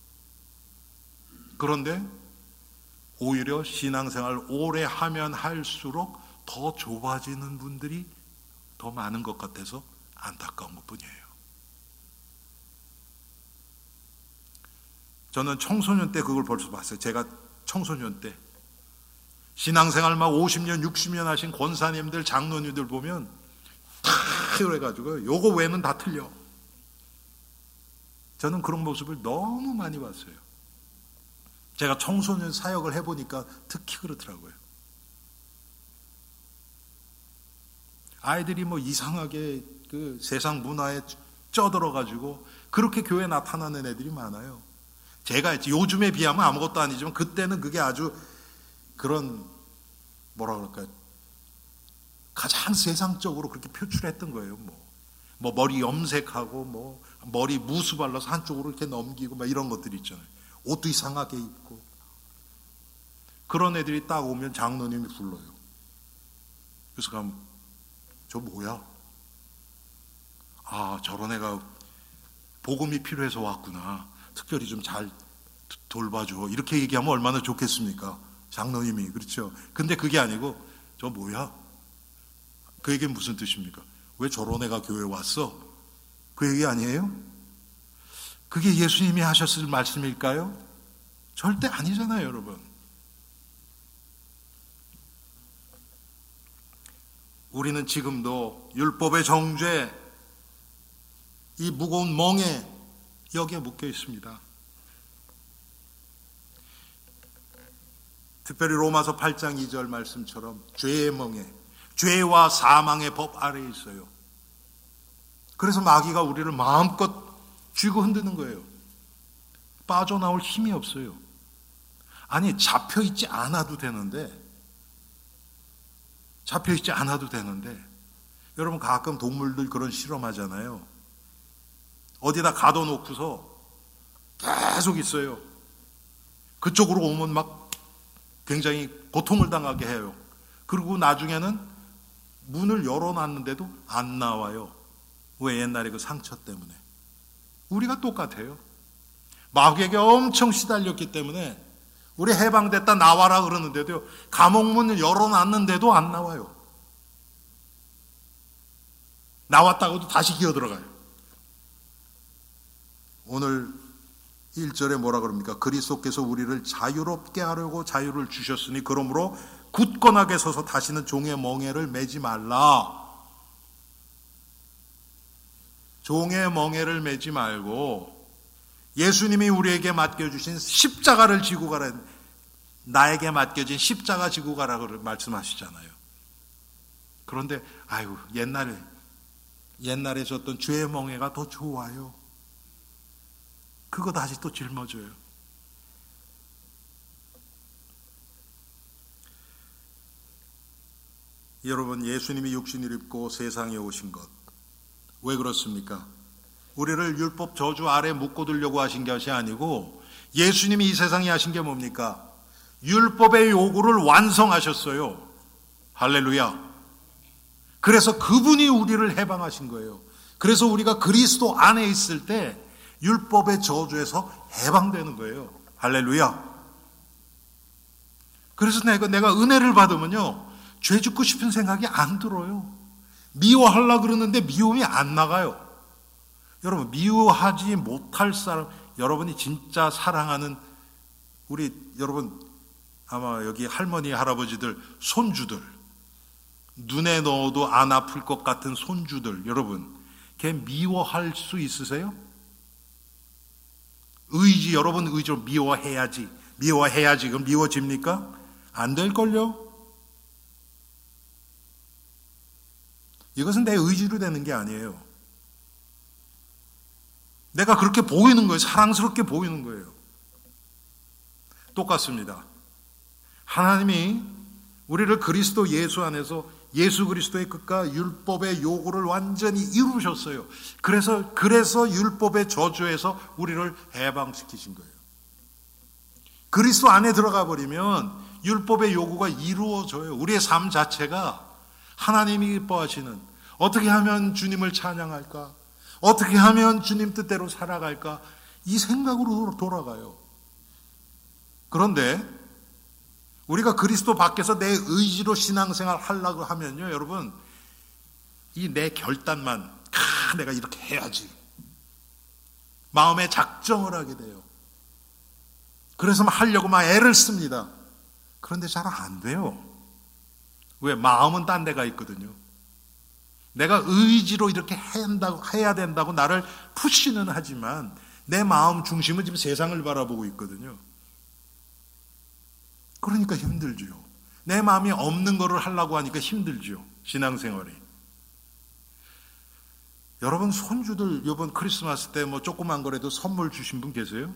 S1: 그런데 오히려 신앙생활 오래 하면 할수록 더 좁아지는 분들이 더 많은 것 같아서 안타까운 것뿐이에요. 저는 청소년 때 그걸 벌써 봤어요. 제가 청소년 때 신앙생활 막 50년 60년 하신 권사님들 장로님들 보면 다 그래가지고 요거 외에는 다 틀려. 저는 그런 모습을 너무 많이 봤어요. 제가 청소년 사역을 해보니까 특히 그렇더라고요. 아이들이 뭐 이상하게 그 세상 문화에 쩌들어가지고 그렇게 교회에 나타나는 애들이 많아요. 제가 요즘에 비하면 아무것도 아니지만 그때는 그게 아주 그런 뭐라 그럴까요? 가장 세상적으로 그렇게 표출했던 거예요. 뭐 머리 염색하고 뭐 머리 무스 발라서 한쪽으로 이렇게 넘기고 막 이런 것들이 있잖아요. 옷도 이상하게 입고. 그런 애들이 딱 오면 장로님이 불러요. 그래서 가면 저 뭐야? 아, 저런 애가 복음이 필요해서 왔구나. 특별히 좀 잘 돌봐줘. 이렇게 얘기하면 얼마나 좋겠습니까? 장로님이. 그렇죠. 근데 그게 아니고 저 뭐야? 그 얘기는 무슨 뜻입니까? 왜 저런 애가 교회에 왔어? 그 얘기 아니에요? 그게 예수님이 하셨을 말씀일까요? 절대 아니잖아요, 여러분. 우리는 지금도 율법의 정죄, 이 무거운 멍에 여기에 묶여 있습니다. 특별히 로마서 8장 2절 말씀처럼 죄의 멍에, 죄와 사망의 법 아래에 있어요. 그래서 마귀가 우리를 마음껏 쥐고 흔드는 거예요. 빠져나올 힘이 없어요. 아니, 잡혀있지 않아도 되는데 여러분 가끔 동물들 그런 실험하잖아요. 어디다 가둬놓고서 계속 있어요. 그쪽으로 오면 막 굉장히 고통을 당하게 해요. 그리고 나중에는 문을 열어놨는데도 안 나와요. 왜? 옛날에 그 상처 때문에. 우리가 똑같아요. 마귀에게 엄청 시달렸기 때문에 우리 해방됐다 나와라 그러는데도 감옥문을 열어놨는데도 안 나와요. 나왔다고도 다시 기어들어가요. 오늘 1절에 뭐라 그럽니까? 그리스도께서 우리를 자유롭게 하려고 자유를 주셨으니 그러므로 굳건하게 서서 다시는 종의 멍에를 매지 말라. 종의 멍에를 매지 말고 예수님이 우리에게 맡겨주신 십자가를 지고 가라. 나에게 맡겨진 십자가 지고 가라고 말씀하시잖아요. 그런데 아이고 옛날에 졌던 죄의 멍에가 더 좋아요. 그거 다시 또 짊어져요. 여러분, 예수님이 육신을 입고 세상에 오신 것, 왜 그렇습니까? 우리를 율법 저주 아래 묶어두려고 하신 것이 아니고, 예수님이 이 세상에 하신 게 뭡니까? 율법의 요구를 완성하셨어요. 할렐루야. 그래서 그분이 우리를 해방하신 거예요. 그래서 우리가 그리스도 안에 있을 때 율법의 저주에서 해방되는 거예요. 할렐루야. 그래서 내가 은혜를 받으면요, 죄 짓고 싶은 생각이 안 들어요. 미워하려고 그러는데 미움이 안 나가요. 여러분, 미워하지 못할 사람, 여러분이 진짜 사랑하는 우리 여러분, 아마 여기 할머니 할아버지들 손주들, 눈에 넣어도 안 아플 것 같은 손주들, 여러분 걔 미워할 수 있으세요? 여러분 의지로 미워해야지 그럼 미워집니까? 안 될걸요? 이것은 내 의지로 되는 게 아니에요. 내가 그렇게 보이는 거예요. 사랑스럽게 보이는 거예요. 똑같습니다. 하나님이 우리를 그리스도 예수 안에서 예수 그리스도의 끝과 율법의 요구를 완전히 이루셨어요. 그래서 율법의 저주에서 우리를 해방시키신 거예요. 그리스도 안에 들어가 버리면 율법의 요구가 이루어져요. 우리의 삶 자체가 하나님이 기뻐하시는, 어떻게 하면 주님을 찬양할까? 어떻게 하면 주님 뜻대로 살아갈까? 이 생각으로 돌아가요. 그런데 우리가 그리스도 밖에서 내 의지로 신앙생활 하려고 하면요, 여러분, 이 내 결단만, 내가 이렇게 해야지, 마음에 작정을 하게 돼요. 그래서 하려고 막 애를 씁니다. 그런데 잘 안 돼요. 왜? 마음은 딴 데가 있거든요. 내가 의지로 이렇게 해야 된다고 나를 푸시는 하지만 내 마음 중심은 지금 세상을 바라보고 있거든요. 그러니까 힘들죠. 내 마음이 없는 거를 하려고 하니까 힘들죠. 신앙생활이. 여러분, 손주들 이번 크리스마스 때 뭐 조그만 거라도 선물 주신 분 계세요?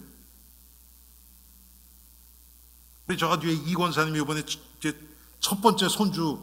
S1: 우리 저 뒤에 이 권사님이 이번에 첫 번째 손주,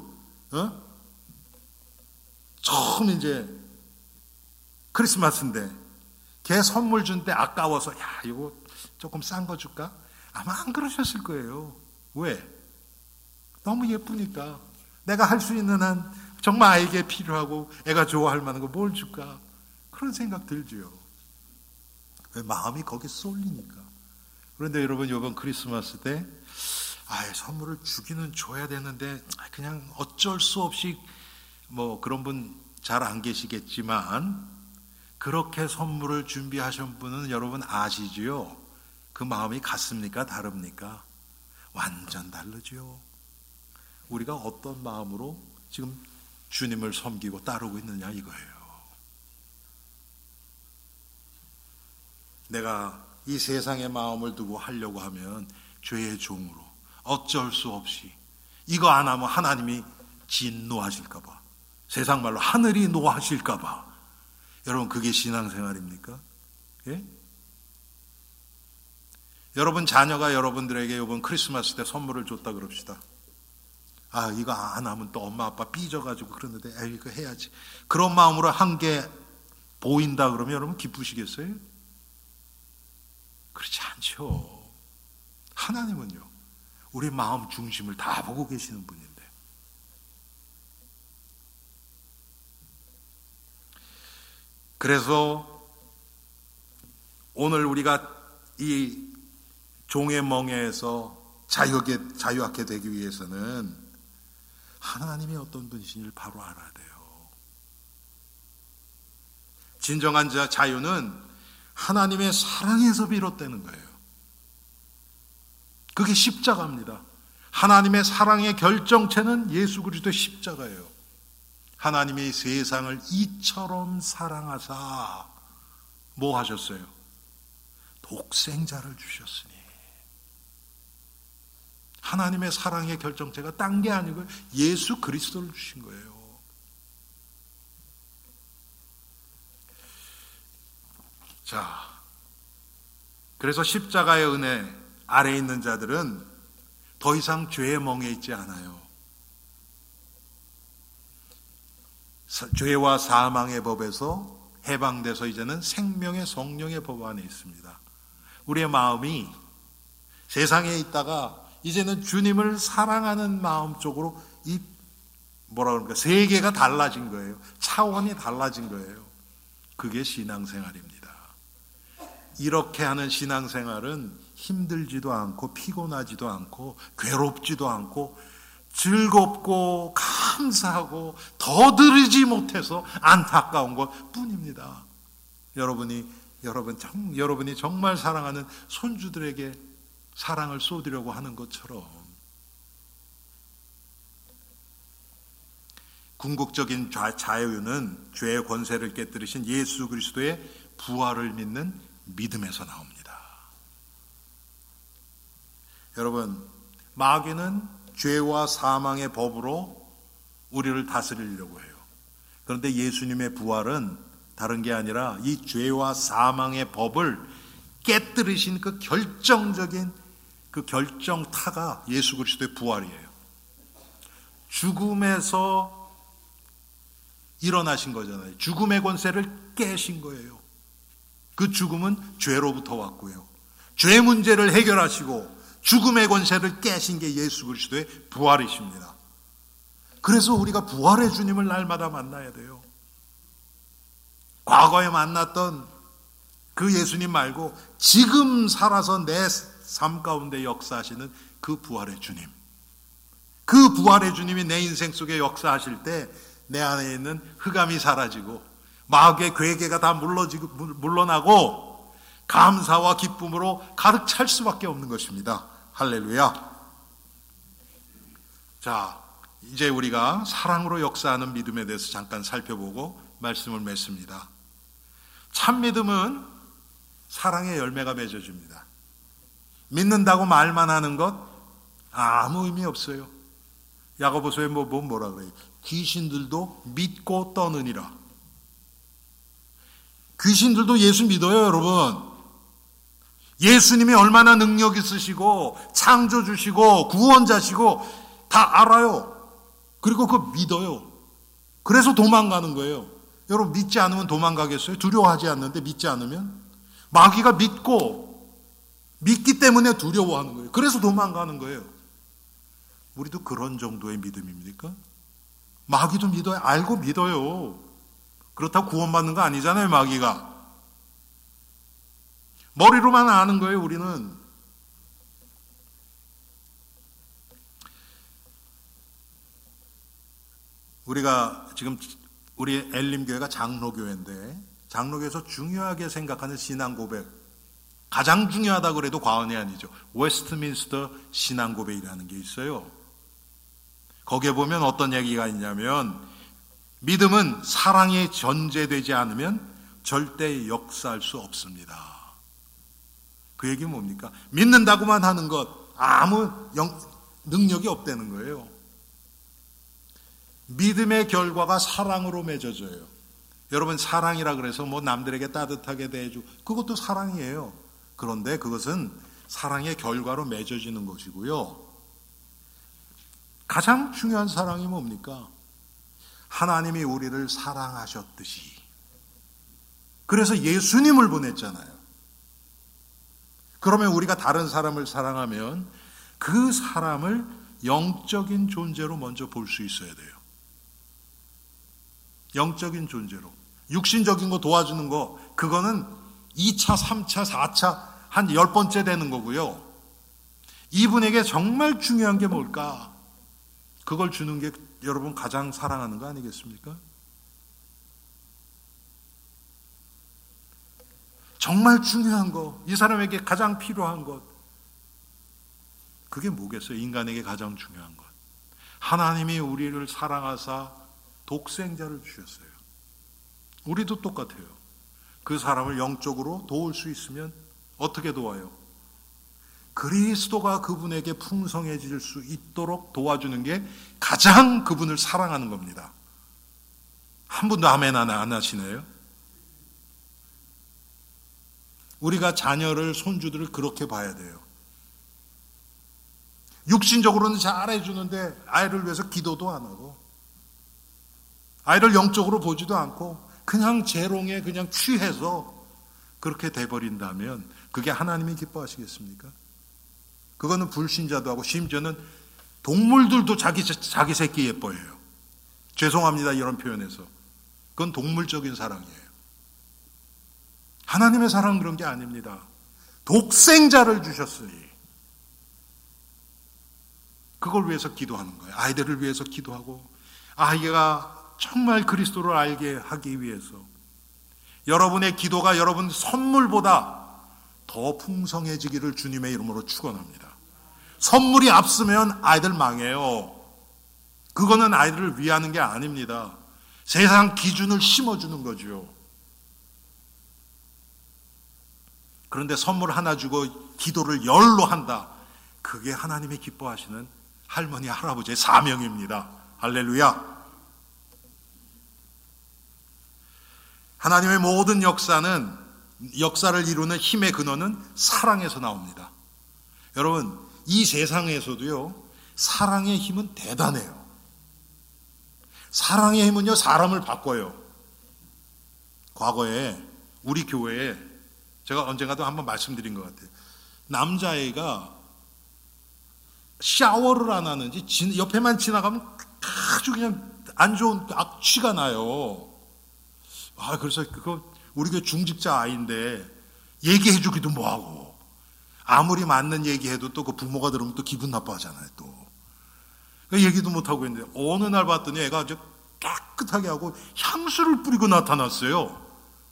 S1: 처음 이제 크리스마스인데 걔 선물 준 때 아까워서 이거 조금 싼 거 줄까? 아마 안 그러셨을 거예요. 왜? 너무 예쁘니까. 내가 할 수 있는 한 정말 아이에게 필요하고 애가 좋아할 만한 거 뭘 줄까? 그런 생각 들지요. 왜? 마음이 거기에 쏠리니까. 그런데 여러분, 이번 크리스마스 때 선물을 주기는 줘야 되는데 그냥 어쩔 수 없이, 뭐 그런 분 잘 안 계시겠지만 그렇게 선물을 준비하신 분은 여러분 아시지요? 그 마음이 같습니까? 다릅니까? 완전 다르죠. 우리가 어떤 마음으로 지금 주님을 섬기고 따르고 있느냐 이거예요. 내가 이 세상의 마음을 두고 하려고 하면 죄의 종으로 어쩔 수 없이 이거 안 하면 하나님이 진노하실까 봐, 세상 말로 하늘이 노하실까 봐. 여러분, 그게 신앙생활입니까? 예? 여러분 자녀가 여러분들에게 이번 크리스마스 때 선물을 줬다 그럽시다. 이거 안 하면 또 엄마 아빠 삐져가지고 그러는데 이거 해야지. 그런 마음으로 한 게 보인다 그러면 여러분 기쁘시겠어요? 그렇지 않죠. 하나님은요, 우리 마음 중심을 다 보고 계시는 분인데. 그래서 오늘 우리가 이 종의 멍에에서 자유하게 되기 위해서는 하나님이 어떤 분이신지를 바로 알아야 돼요. 진정한 자유는 하나님의 사랑에서 비롯되는 거예요. 그게 십자가입니다. 하나님의 사랑의 결정체는 예수 그리스도의 십자가예요. 하나님이 세상을 이처럼 사랑하사 뭐 하셨어요? 독생자를 주셨으니. 하나님의 사랑의 결정체가 딴 게 아니고 예수 그리스도를 주신 거예요. 자, 그래서 십자가의 은혜 아래에 있는 자들은 더 이상 죄의 멍에 있지 않아요. 죄와 사망의 법에서 해방돼서 이제는 생명의 성령의 법 안에 있습니다. 우리의 마음이 세상에 있다가 이제는 주님을 사랑하는 마음 쪽으로 세계가 달라진 거예요. 차원이 달라진 거예요. 그게 신앙생활입니다. 이렇게 하는 신앙생활은 힘들지도 않고 피곤하지도 않고 괴롭지도 않고 즐겁고 감사하고 더디르지 못해서 안타까운 것 뿐입니다. 여러분이 정말 사랑하는 손주들에게 사랑을 쏟으려고 하는 것처럼 궁극적인 자유는 죄의 권세를 깨뜨리신 예수 그리스도의 부활을 믿는 믿음에서 나옵니다. 여러분, 마귀는 죄와 사망의 법으로 우리를 다스리려고 해요. 그런데 예수님의 부활은 다른 게 아니라 이 죄와 사망의 법을 깨뜨리신 그 결정적인 그 결정타가 예수 그리스도의 부활이에요. 죽음에서 일어나신 거잖아요. 죽음의 권세를 깨신 거예요. 그 죽음은 죄로부터 왔고요. 죄 문제를 해결하시고 죽음의 권세를 깨신 게 예수 그리스도의 부활이십니다. 그래서 우리가 부활의 주님을 날마다 만나야 돼요. 과거에 만났던 그 예수님 말고 지금 살아서 내 삶 가운데 역사하시는 그 부활의 주님. 그 부활의 주님이 내 인생 속에 역사하실 때 내 안에 있는 흑암이 사라지고 마귀의 괴계가 다 물러나고 감사와 기쁨으로 가득 찰 수밖에 없는 것입니다. 할렐루야. 자, 이제 우리가 사랑으로 역사하는 믿음에 대해서 잠깐 살펴보고 말씀을 맺습니다. 참 믿음은 사랑의 열매가 맺어집니다. 믿는다고 말만 하는 것 아무 의미 없어요. 야고보서에 뭐라 그래요? 귀신들도 믿고 떠느니라. 귀신들도 예수 믿어요, 여러분. 예수님이 얼마나 능력 있으시고 창조주시고 구원자시고 다 알아요. 그리고 그거 믿어요. 그래서 도망가는 거예요. 여러분, 믿지 않으면 도망가겠어요? 두려워하지 않는데 믿지 않으면? 마귀가 믿기 때문에 두려워하는 거예요. 그래서 도망가는 거예요. 우리도 그런 정도의 믿음입니까? 마귀도 믿어요. 알고 믿어요. 그렇다고 구원받는 거 아니잖아요, 마귀가. 머리로만 아는 거예요, 우리는. 우리가 지금 우리 엘림교회가 장로교회인데 장로교에서 중요하게 생각하는 신앙 고백, 가장 중요하다고 그래도 과언이 아니죠. 웨스트민스터 신앙 고백이라는 게 있어요. 거기에 보면 어떤 얘기가 있냐면 믿음은 사랑이 전제되지 않으면 절대 역사할 수 없습니다. 그 얘기는 뭡니까? 믿는다고만 하는 것 아무 능력이 없다는 거예요. 믿음의 결과가 사랑으로 맺어져요. 여러분, 사랑이라 그래서 남들에게 따뜻하게 대해주고 그것도 사랑이에요. 그런데 그것은 사랑의 결과로 맺어지는 것이고요. 가장 중요한 사랑이 뭡니까? 하나님이 우리를 사랑하셨듯이. 그래서 예수님을 보냈잖아요. 그러면 우리가 다른 사람을 사랑하면 그 사람을 영적인 존재로 먼저 볼 수 있어야 돼요. 영적인 존재로. 육신적인 거 도와주는 거, 그거는 2차, 3차, 4차, 한 10번째 되는 거고요. 이분에게 정말 중요한 게 뭘까? 그걸 주는 게 여러분 가장 사랑하는 거 아니겠습니까? 정말 중요한 거, 이 사람에게 가장 필요한 것, 그게 뭐겠어요? 인간에게 가장 중요한 것. 하나님이 우리를 사랑하사 독생자를 주셨어요. 우리도 똑같아요. 그 사람을 영적으로 도울 수 있으면 어떻게 도와요? 그리스도가 그분에게 풍성해질 수 있도록 도와주는 게 가장 그분을 사랑하는 겁니다. 한 분도 아멘 안 하시네요? 우리가 자녀를, 손주들을 그렇게 봐야 돼요. 육신적으로는 잘해주는데 아이를 위해서 기도도 안 하고, 아이를 영적으로 보지도 않고 그냥 재롱에 그냥 취해서 그렇게 돼버린다면 그게 하나님이 기뻐하시겠습니까? 그거는 불신자도 하고 심지어는 동물들도 자기 새끼 예뻐해요. 죄송합니다, 이런 표현에서. 그건 동물적인 사랑이에요. 하나님의 사랑은 그런 게 아닙니다. 독생자를 주셨으니 그걸 위해서 기도하는 거예요. 아이들을 위해서 기도하고, 아이가 정말 그리스도를 알게 하기 위해서 여러분의 기도가 여러분 선물보다 더 풍성해지기를 주님의 이름으로 축원합니다. 선물이 앞서면 아이들 망해요. 그거는 아이들을 위하는 게 아닙니다. 세상 기준을 심어주는 거죠. 그런데 선물 하나 주고 기도를 열로 한다. 그게 하나님이 기뻐하시는 할머니, 할아버지의 사명입니다. 할렐루야. 하나님의 모든 역사를 이루는 힘의 근원은 사랑에서 나옵니다. 여러분, 이 세상에서도요, 사랑의 힘은 대단해요. 사랑의 힘은요, 사람을 바꿔요. 과거에 우리 교회에 제가 언젠가도 한번 말씀드린 것 같아요. 남자애가 샤워를 안 하는지 옆에만 지나가면 아주 그냥 안 좋은 악취가 나요. 그래서 우리 교회 중직자 아이인데 얘기해주기도 뭐하고, 아무리 맞는 얘기해도 또 그 부모가 들으면 또 기분 나빠하잖아요. 또 얘기도 못하고 있는데 어느 날 봤더니 애가 아주 깨끗하게 하고 향수를 뿌리고 나타났어요.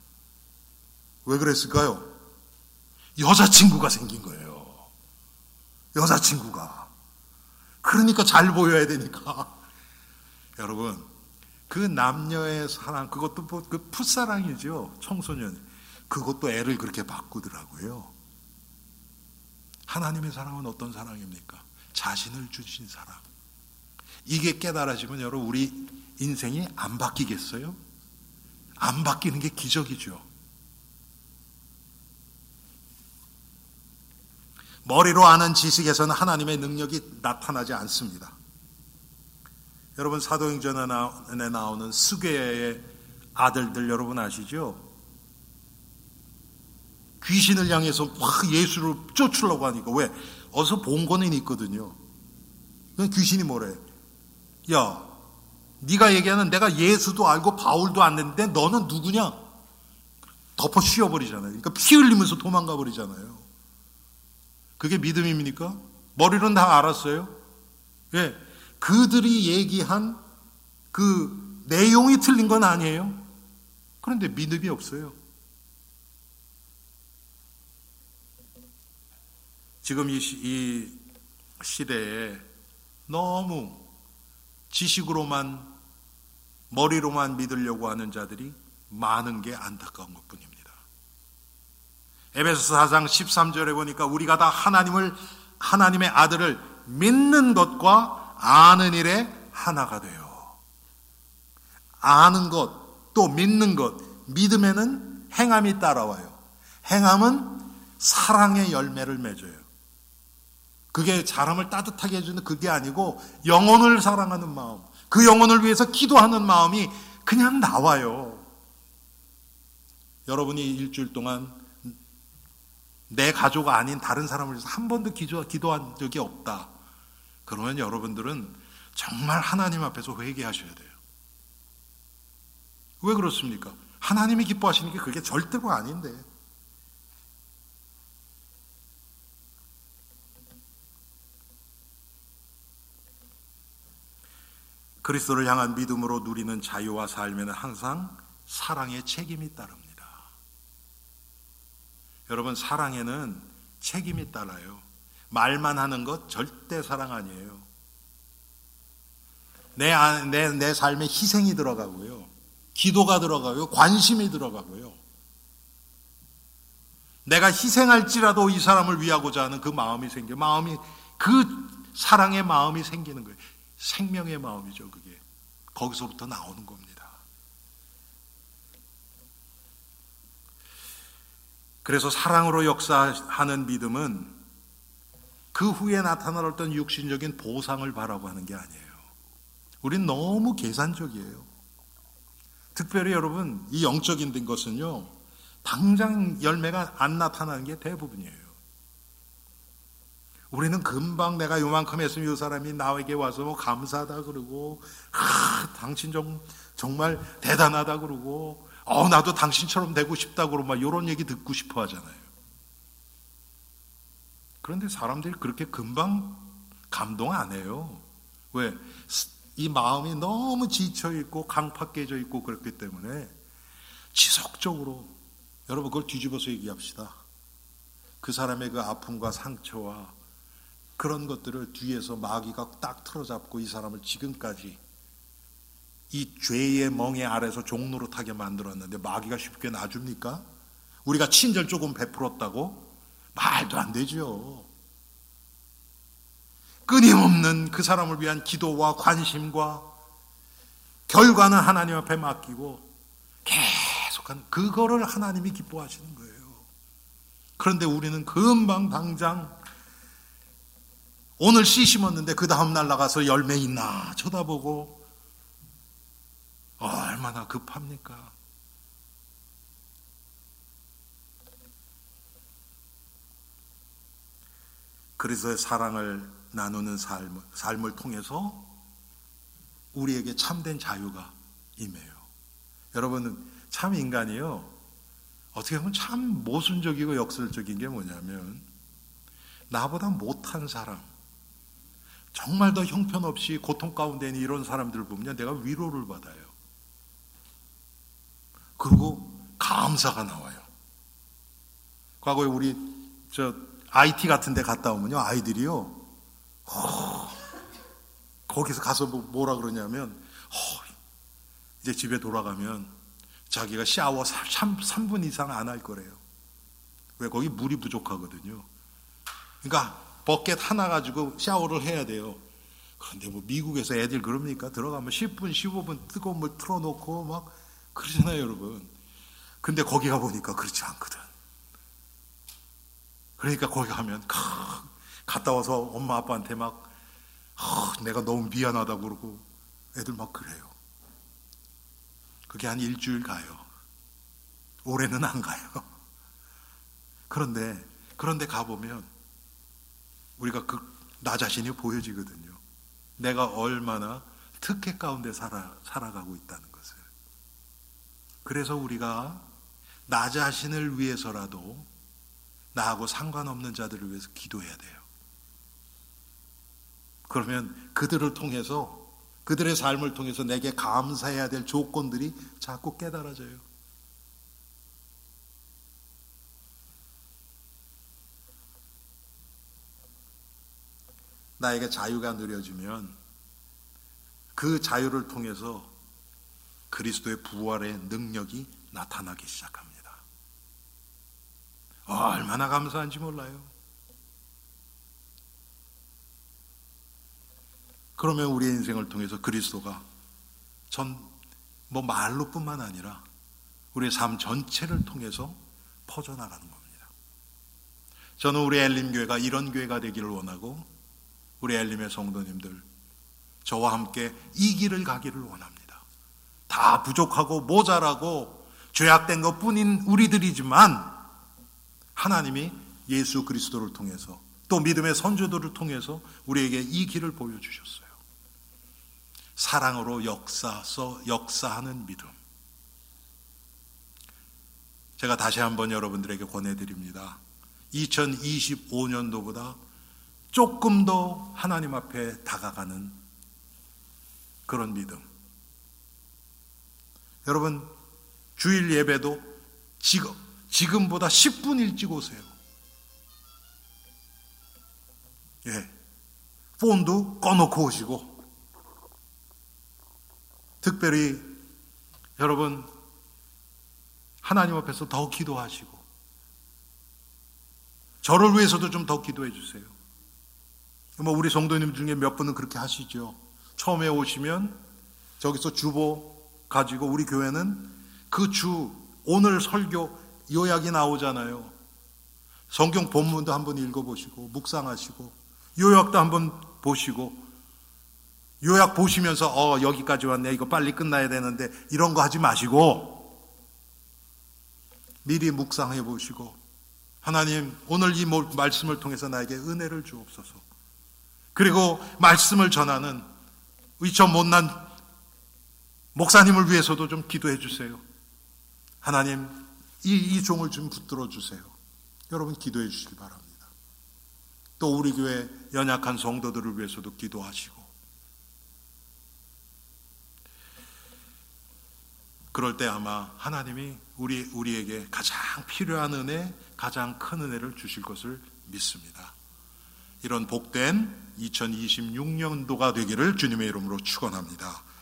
S1: 왜 그랬을까요? 여자친구가 생긴 거예요. 여자친구가. 그러니까 잘 보여야 되니까. 여러분, 그 남녀의 사랑, 그것도 그 풋사랑이죠. 청소년. 그것도 애를 그렇게 바꾸더라고요. 하나님의 사랑은 어떤 사랑입니까? 자신을 주신 사랑. 이게 깨달아지면 여러분, 우리 인생이 안 바뀌겠어요? 안 바뀌는 게 기적이죠. 머리로 아는 지식에서는 하나님의 능력이 나타나지 않습니다. 여러분, 사도행전에 나오는 스괴의 아들들 여러분 아시죠? 귀신을 향해서 막 예수를 쫓으려고 하니까, 왜? 어디서 본 거는 있거든요. 귀신이 뭐래? 야, 네가 얘기하는 내가 예수도 알고 바울도 아는데 너는 누구냐? 덮어 씌워버리잖아요. 그러니까 피 흘리면서 도망가 버리잖아요. 그게 믿음입니까? 머리로는 다 알았어요. 예, 그들이 얘기한 그 내용이 틀린 건 아니에요. 그런데 믿음이 없어요. 지금 이 시대에 너무 지식으로만, 머리로만 믿으려고 하는 자들이 많은 게 안타까운 것뿐입니다. 에베소서 4장 13절에 보니까 우리가 다 하나님의 아들을 믿는 것과 아는 일에 하나가 돼요. 아는 것, 또 믿는 것, 믿음에는 행함이 따라와요. 행함은 사랑의 열매를 맺어요. 그게 사람을 따뜻하게 해주는 그게 아니고 영혼을 사랑하는 마음, 그 영혼을 위해서 기도하는 마음이 그냥 나와요. 여러분이 일주일 동안 내 가족 아닌 다른 사람을 위해서 한 번도 기도한 적이 없다. 그러면 여러분들은 정말 하나님 앞에서 회개하셔야 돼요. 왜 그렇습니까? 하나님이 기뻐하시는 게 그게 절대로 아닌데. 그리스도를 향한 믿음으로 누리는 자유와 삶에는 항상 사랑의 책임이 따릅니다. 여러분, 사랑에는 책임이 따라요. 말만 하는 것 절대 사랑 아니에요. 내 삶에 희생이 들어가고요. 기도가 들어가고요. 관심이 들어가고요. 내가 희생할지라도 이 사람을 위하고자 하는 그 마음이 그 사랑의 마음이 생기는 거예요. 생명의 마음이죠, 그게. 거기서부터 나오는 겁니다. 그래서 사랑으로 역사하는 믿음은 그 후에 나타날 어떤 육신적인 보상을 바라고 하는 게 아니에요. 우린 너무 계산적이에요. 특별히 여러분, 이 영적인 것은요, 당장 열매가 안 나타나는 게 대부분이에요. 우리는 금방 내가 요만큼 했으면 이 사람이 나에게 와서 뭐 감사하다 그러고, 당신 정말 대단하다 그러고, 나도 당신처럼 되고 싶다 그러고, 막 이런 얘기 듣고 싶어 하잖아요. 그런데 사람들이 그렇게 금방 감동 안 해요. 왜? 이 마음이 너무 지쳐있고 강팍 깨져 있고 그렇기 때문에 지속적으로, 여러분 그걸 뒤집어서 얘기합시다. 그 사람의 그 아픔과 상처와 그런 것들을 뒤에서 마귀가 딱 틀어잡고 이 사람을 지금까지 이 죄의 멍에 아래서 종노릇하게 만들었는데 마귀가 쉽게 놔줍니까? 우리가 친절 조금 베풀었다고? 말도 안 되죠. 끊임없는 그 사람을 위한 기도와 관심과 결과는 하나님 앞에 맡기고 계속한 그거를 하나님이 기뻐하시는 거예요. 그런데 우리는 금방 당장 오늘 씨 심었는데 그 다음날 나가서 열매 있나 쳐다보고 얼마나 급합니까? 그래서 사랑을 나누는 삶을 통해서 우리에게 참된 자유가 임해요. 여러분, 참 인간이요, 어떻게 보면 참 모순적이고 역설적인 게 뭐냐면, 나보다 못한 사람, 정말 더 형편없이 고통 가운데 있는 이런 사람들을 보면 내가 위로를 받아요. 그리고 감사가 나와요. 과거에 우리 IT 같은 데 갔다 오면요, 아이들이요, 거기서 가서 뭐라 그러냐면, 이제 집에 돌아가면 자기가 샤워 3분 이상 안 할 거래요. 왜? 거기 물이 부족하거든요. 그러니까 버켓 하나 가지고 샤워를 해야 돼요. 그런데 뭐 미국에서 애들 그럽니까? 들어가면 10분, 15분 뜨거운 물 틀어놓고 막 그러잖아요, 여러분. 근데 거기 가보니까 그렇지 않거든. 그러니까 거기 가면 갔다 와서 엄마 아빠한테 막 내가 너무 미안하다고 그러고 애들 막 그래요. 그게 한 일주일 가요. 올해는 안 가요. 그런데 가보면 우리가 나 자신이 보여지거든요. 내가 얼마나 특혜 가운데 살아가고 있다는 것을. 그래서 우리가 나 자신을 위해서라도 나하고 상관없는 자들을 위해서 기도해야 돼요. 그러면 그들을 통해서, 그들의 삶을 통해서 내게 감사해야 될 조건들이 자꾸 깨달아져요. 나에게 자유가 누려지면 그 자유를 통해서 그리스도의 부활의 능력이 나타나기 시작합니다. 얼마나 감사한지 몰라요. 그러면 우리의 인생을 통해서 그리스도가 말로뿐만 아니라 우리의 삶 전체를 통해서 퍼져나가는 겁니다. 저는 우리 엘림교회가 이런 교회가 되기를 원하고, 우리 엘림의 성도님들, 저와 함께 이 길을 가기를 원합니다. 다 부족하고 모자라고 죄악된 것뿐인 우리들이지만 하나님이 예수 그리스도를 통해서 또 믿음의 선조들을 통해서 우리에게 이 길을 보여주셨어요. 사랑으로 역사하는 믿음. 제가 다시 한번 여러분들에게 권해드립니다. 2025년도보다 조금 더 하나님 앞에 다가가는 그런 믿음. 여러분, 주일 예배도 지금보다 10분 일찍 오세요. 폰도 꺼놓고 오시고, 특별히 여러분 하나님 앞에서 더 기도하시고, 저를 위해서도 좀 더 기도해 주세요. 우리 성도님 중에 몇 분은 그렇게 하시죠. 처음에 오시면 저기서 주보 가지고, 우리 교회는 그 오늘 설교 요약이 나오잖아요. 성경 본문도 한번 읽어보시고 묵상하시고 요약도 한번 보시고 요약 보시면서 여기까지 왔네, 이거 빨리 끝나야 되는데 이런 거 하지 마시고 미리 묵상해 보시고 하나님 오늘 이 말씀을 통해서 나에게 은혜를 주옵소서. 그리고 말씀을 전하는 저 못난 목사님을 위해서도 좀 기도해 주세요. 하나님 이 종을 좀 붙들어 주세요. 여러분 기도해 주시기 바랍니다. 또 우리 교회 연약한 성도들을 위해서도 기도하시고 그럴 때 아마 하나님이 우리에게 가장 필요한 은혜, 가장 큰 은혜를 주실 것을 믿습니다. 이런 복된 2026년도가 되기를 주님의 이름으로 축원합니다.